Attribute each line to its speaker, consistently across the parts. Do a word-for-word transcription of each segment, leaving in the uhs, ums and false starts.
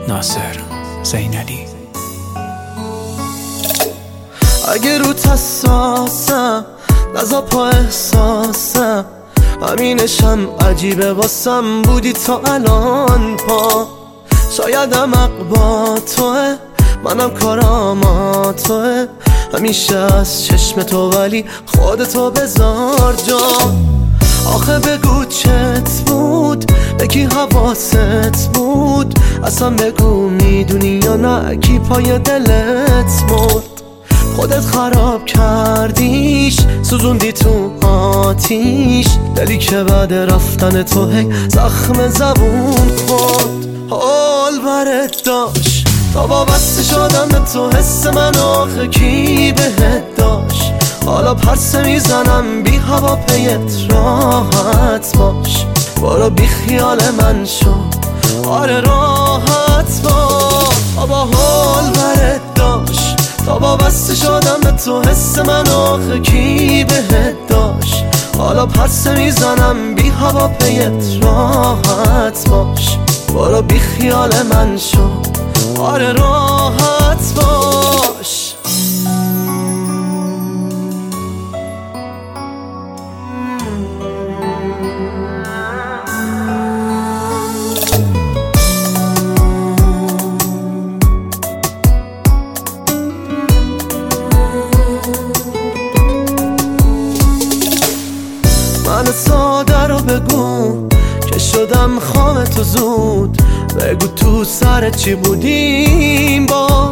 Speaker 1: ناصر زینالی.
Speaker 2: اگه روت حساسم نزا پا احساسم، همینشم عجیبه واسم بودی تا الان پا. شایدم عقبا توه، منم کارام توه، همیشه از چشم تو ولی خودتو بذار جا. آخه بگو چت بود، بگی حواست بود، اصلا بگو میدونی یا نه کی پای دلت مرد. خودت خراب کردیش، سوزوندی تو آتیش، دلی که بعد رفتن تو هی زخم زبون خورد. حال برت داشت تا وابسته شدم به تو، حس من آخه کی بهت داشت. حالا پرسه میزنم بی هوا پیت راحت باش، برو بی خیال من شو، آره راحت باش. بابا حال برت داشت تا وابسته شدم به تو، حس من آخه کی بهت داشت. حالا پرسه میزنم بی هوا پیت راحت باش، برو بی خیال من شو، آره راحت باش. من ساده رو بگو که شدم خام تو زود، بگو تو سر چی بودیم با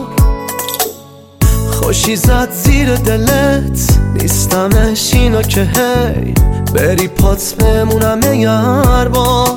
Speaker 2: خوشی زد زیر دلت، نیستمش اینو که هی بری پات بمونم یار با.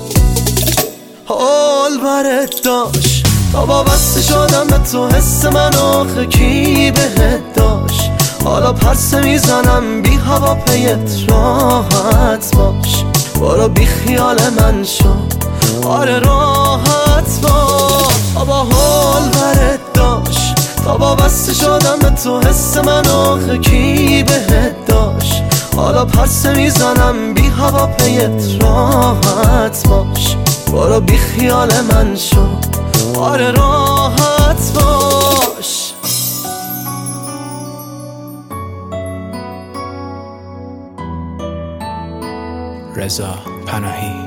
Speaker 2: حال برت داشت تا وابسته شدم به تو، حس من آخه کی بهت داشت. حالا پرسه میزنم بی هوا پیت راحت باش، برو بی خیال من شو، آره راحت باش. بابا حال برت داشت تا وابسته شدم به تو، حس من آخه کی بهت داشت. حالا پرسه میزنم بی هوا پیت راحت باش، برو بی خیال من شو، آره راحت باش.
Speaker 1: رضا پناهی.